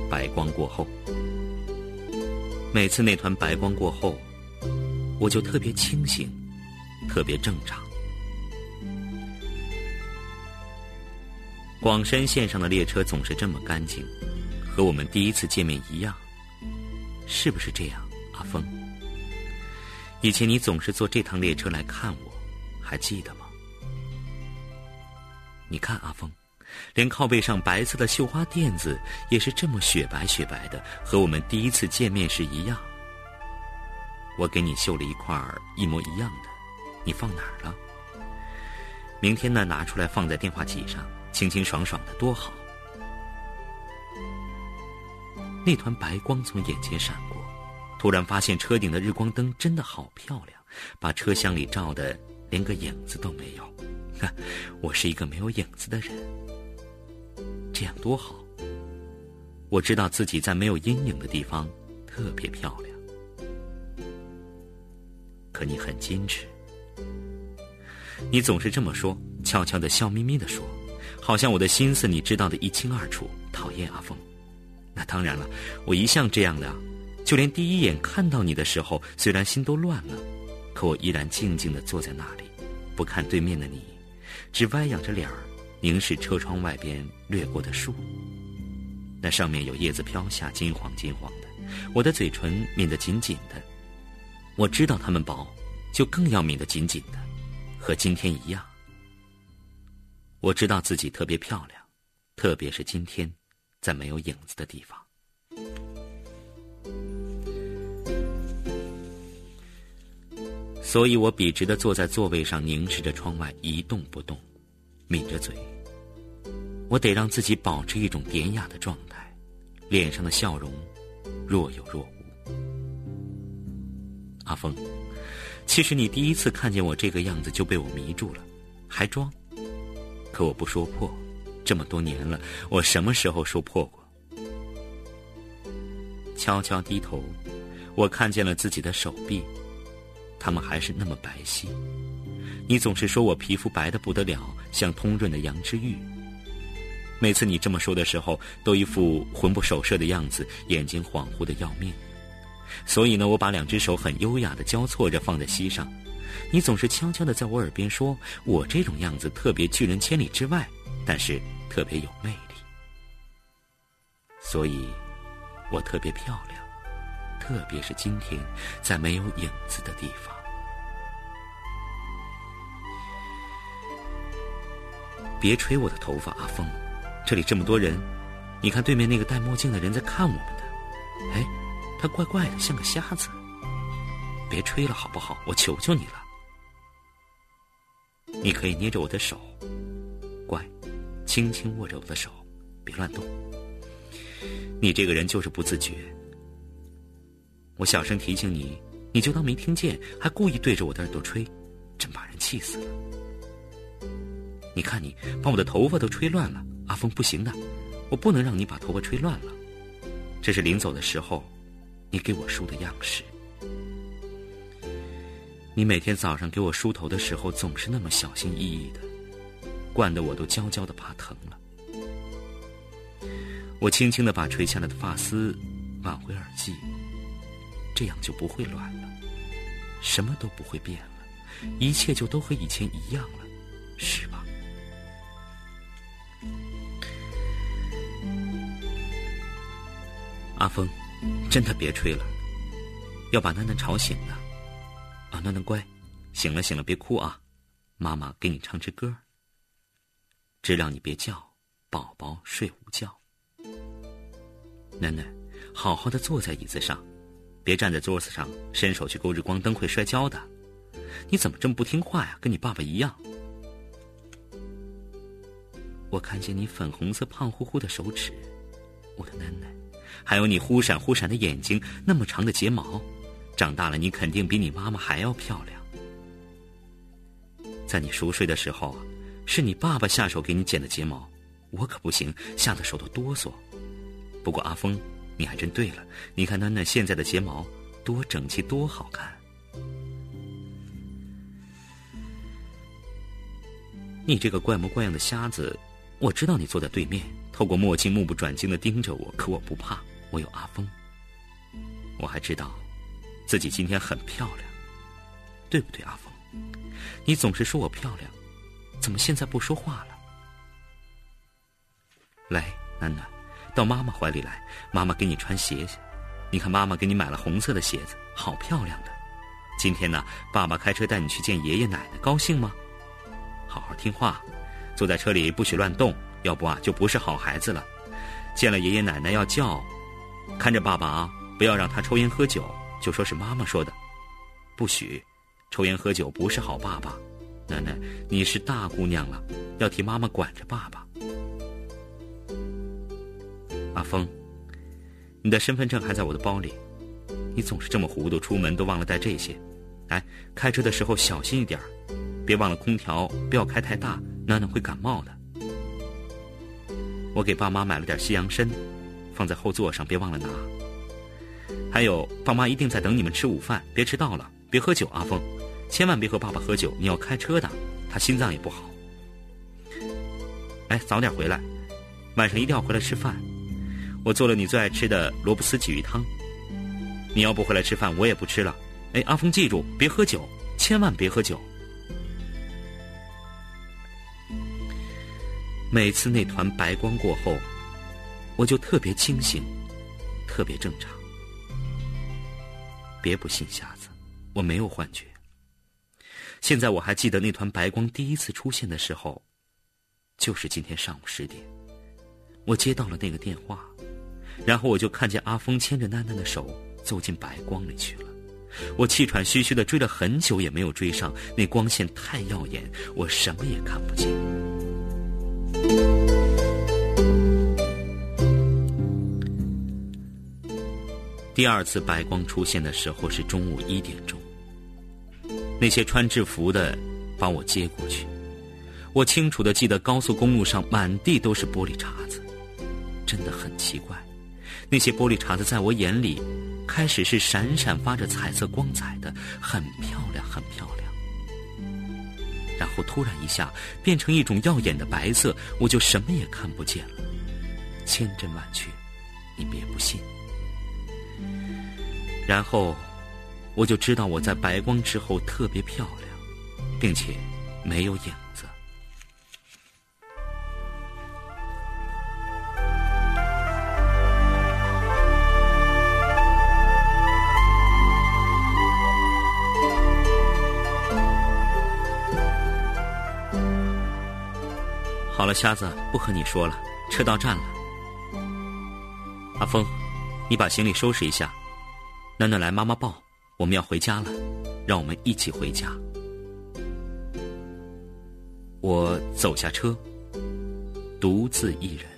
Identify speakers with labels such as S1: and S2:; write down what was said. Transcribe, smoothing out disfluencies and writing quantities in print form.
S1: 白光过后。每次那团白光过后，我就特别清醒，特别正常。广深线上的列车总是这么干净，和我们第一次见面一样，是不是这样，阿峰？以前你总是坐这趟列车来看我，还记得吗？你看阿峰，连靠背上白色的绣花垫子也是这么雪白雪白的，和我们第一次见面时一样。我给你绣了一块一模一样的，你放哪儿了？明天呢，拿出来放在电话机上，清清爽爽的多好。那团白光从眼前闪过，突然发现车顶的日光灯真的好漂亮，把车厢里照得连个影子都没有。我是一个没有影子的人，这样多好。我知道自己在没有阴影的地方特别漂亮。可你很矜持，你总是这么说，悄悄地笑眯眯地说，好像我的心思你知道得一清二楚。讨厌阿峰。那当然了，我一向这样的，就连第一眼看到你的时候，虽然心都乱了，可我依然静静地坐在那里，不看对面的你，只歪仰着脸儿凝视车窗外边掠过的树。那上面有叶子飘下，金黄金黄的，我的嘴唇抿得紧紧的。我知道它们薄，就更要抿得紧紧的，和今天一样。我知道自己特别漂亮，特别是今天在没有影子的地方。所以我笔直地坐在座位上，凝视着窗外一动不动，抿着嘴。我得让自己保持一种典雅的状态，脸上的笑容若有若无。阿峰，其实你第一次看见我这个样子就被我迷住了，还装。可我不说破，这么多年了，我什么时候说破过？悄悄低头，我看见了自己的手臂，它们还是那么白皙。你总是说我皮肤白得不得了，像通润的羊脂玉。每次你这么说的时候，都一副魂不守舍的样子，眼睛恍惚的要命。所以呢，我把两只手很优雅地交错着放在膝上。你总是悄悄地在我耳边说，我这种样子特别拒人千里之外，但是特别有魅力。所以我特别漂亮，特别是今天在没有影子的地方。别吹我的头发，阿峰，这里这么多人，你看对面那个戴墨镜的人在看我们的，哎，他怪怪的，像个瞎子。别吹了好不好，我求求你了。你可以捏着我的手，乖，轻轻握着我的手，别乱动。你这个人就是不自觉。我小声提醒你，你就当没听见，还故意对着我的耳朵吹，真把人气死了。你看你把我的头发都吹乱了，阿峰，不行的，我不能让你把头发吹乱了。这是临走的时候你给我梳的样式。你每天早上给我梳头的时候总是那么小心翼翼的，惯得我都焦焦的怕疼了。我轻轻地把垂下来的发丝挽回耳际，这样就不会乱了，什么都不会变了，一切就都和以前一样了，是吧？阿峰，真的别吹了，要把囡囡吵醒了。啊，囡囡乖，醒了醒了，别哭啊，妈妈给你唱支歌，只让你别叫，宝宝睡午觉。囡囡，好好的坐在椅子上，别站在桌子上，伸手去勾日光灯会摔跤的。你怎么这么不听话呀？跟你爸爸一样。我看见你粉红色胖乎乎的手指，我的囡囡，还有你忽闪忽闪的眼睛，那么长的睫毛，长大了你肯定比你妈妈还要漂亮。在你熟睡的时候，是你爸爸下手给你剪的睫毛，我可不行，吓得手都哆嗦。不过阿峰，你还真对了，你看囡囡现在的睫毛多整齐多好看。你这个怪模怪样的瞎子，我知道你坐在对面， 透过墨镜目不转睛地盯着我，可我不怕，我有阿峰。我还知道自己今天很漂亮，对不对，阿峰？你总是说我漂亮，怎么现在不说话了？来，楠楠，到妈妈怀里来，妈妈给你穿鞋鞋。你看妈妈给你买了红色的鞋子，好漂亮的。今天呢，爸爸开车带你去见爷爷奶奶，高兴吗？好好听话，坐在车里不许乱动，要不就不是好孩子了。见了爷爷奶奶要叫，看着爸爸啊，不要让他抽烟喝酒，就说是妈妈说的。不许抽烟喝酒，不是好爸爸。楠楠，你是大姑娘了，要替妈妈管着爸爸。阿峰，你的身份证还在我的包里，你总是这么糊涂，出门都忘了带这些。哎，开车的时候小心一点，别忘了空调不要开太大，楠楠会感冒的。我给爸妈买了点西洋参，放在后座上，别忘了拿。还有，爸妈一定在等你们吃午饭，别迟到了，别喝酒，阿峰，千万别和爸爸喝酒，你要开车的，他心脏也不好。哎，早点回来，晚上一定要回来吃饭，我做了你最爱吃的萝卜丝鲫鱼汤。你要不回来吃饭，我也不吃了。哎，阿峰，记住，别喝酒，千万别喝酒。每次那团白光过后，我就特别清醒，特别正常。别不信瞎子，我没有幻觉。现在我还记得那团白光第一次出现的时候，就是今天上午10点，我接到了那个电话，然后我就看见阿峰牵着楠楠的手走进白光里去了。我气喘吁吁地追了很久也没有追上，那光线太耀眼，我什么也看不见。第二次白光出现的时候是中午1点钟，那些穿制服的把我接过去。我清楚地记得高速公路上满地都是玻璃碴子，真的很奇怪，那些玻璃碴子在我眼里开始是闪闪发着彩色光彩的，很漂亮很漂亮，然后突然一下变成一种耀眼的白色，我就什么也看不见了。千真万确，你别不信。然后我就知道我在白光之后特别漂亮，并且没有影子。好了，瞎子，不和你说了，车到站了。阿峰，你把行李收拾一下，楠楠来，妈妈抱，我们要回家了，让我们一起回家。我走下车，独自一人。